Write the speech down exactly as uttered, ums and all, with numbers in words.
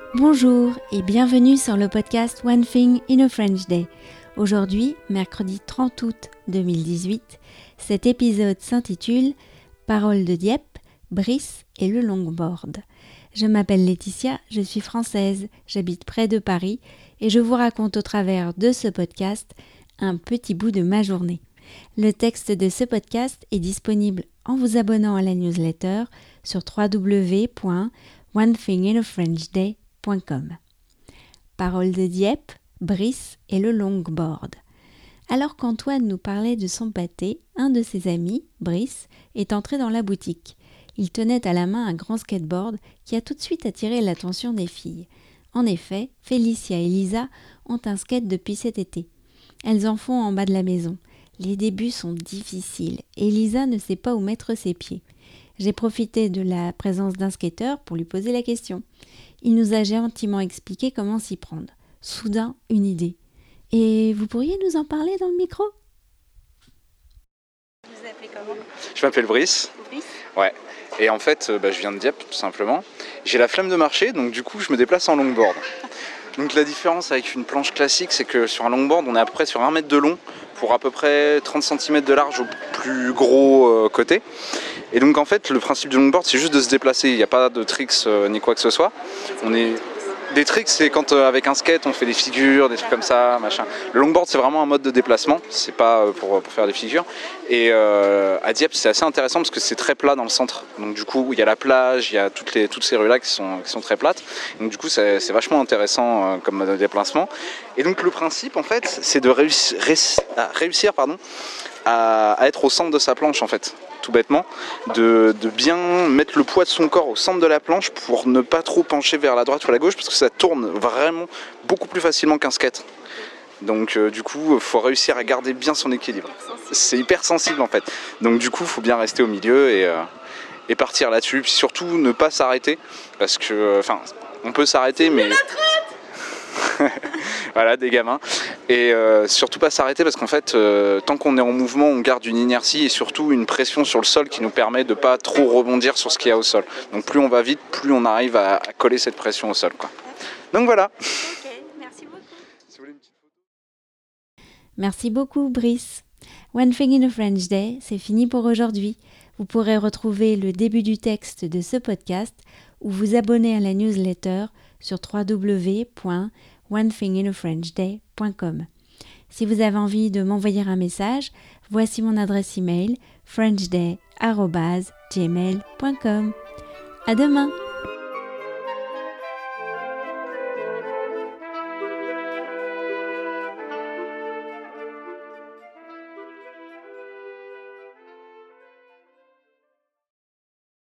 Bonjour et bienvenue sur le podcast One Thing in a French Day. Aujourd'hui, mercredi trente août deux mille dix-huit, cet épisode s'intitule « Parole de Dieppe, Brice et le longboard ». Je m'appelle Laetitia, je suis française, j'habite près de Paris et je vous raconte au travers de ce podcast un petit bout de ma journée. Le texte de ce podcast est disponible en vous abonnant à la newsletter sur w w w point one thing in a french day point com. Parole de Dieppe, Brice et le longboard. Alors qu'Antoine nous parlait de son pâté, un de ses amis, Brice, est entré dans la boutique. Il tenait à la main un grand skateboard qui a tout de suite attiré l'attention des filles. En effet, Félicia et Lisa ont un skate depuis cet été. Elles en font en bas de la maison. Les débuts sont difficiles et Lisa ne sait pas où mettre ses pieds. J'ai profité de la présence d'un skateur pour lui poser la question. Il nous a gentiment expliqué comment s'y prendre. Soudain, une idée. Et vous pourriez nous en parler dans le micro ? Vous vous appelez comment ? Je m'appelle Brice. Brice ? Ouais. Et en fait, bah, je viens de Dieppe, tout simplement. J'ai la flemme de marcher, donc du coup, je me déplace en longboard. Donc la différence avec une planche classique, c'est que sur un longboard, on est à peu près sur un mètre de long pour à peu près trente centimètres de large au plus gros euh, côté. Et donc en fait, le principe du longboard, c'est juste de se déplacer. Il n'y a pas de tricks euh, ni quoi que ce soit. On est... Des tricks, c'est quand euh, avec un skate, on fait des figures, des trucs comme ça, machin. Le longboard, c'est vraiment un mode de déplacement, c'est pas euh, pour, pour faire des figures. Et euh, à Dieppe, c'est assez intéressant parce que c'est très plat dans le centre. Donc du coup, il y a la plage, il y a toutes, les, toutes ces rues-là qui sont, qui sont très plates. Donc du coup, c'est, c'est vachement intéressant euh, comme mode de déplacement. Et donc le principe, en fait, c'est de réussir, réussir pardon, à, à être au centre de sa planche, en fait. Tout bêtement, de, de bien mettre le poids de son corps au centre de la planche pour ne pas trop pencher vers la droite ou la gauche parce que ça tourne vraiment beaucoup plus facilement qu'un skate. Donc euh, du coup, il faut réussir à garder bien son équilibre. C'est hyper sensible en fait. Donc du coup, il faut bien rester au milieu et, euh, et partir là-dessus. Puis surtout, ne pas s'arrêter parce que, enfin, on peut s'arrêter mais... Voilà, des gamins. Et euh, surtout pas s'arrêter parce qu'en fait, euh, tant qu'on est en mouvement, on garde une inertie et surtout une pression sur le sol qui nous permet de pas trop rebondir sur ce qu'il y a au sol. Donc plus on va vite, plus on arrive à, à coller cette pression au sol, quoi. Donc voilà. Ok, merci beaucoup. Si vous voulez une petite photo. Merci beaucoup, Brice. One Thing in a French Day, c'est fini pour aujourd'hui. Vous pourrez retrouver le début du texte de ce podcast ou vous abonner à la newsletter sur w w w point one thing in a french day point com. Si vous avez envie de m'envoyer un message, voici mon adresse email frenchday arobase gmail point com. À demain!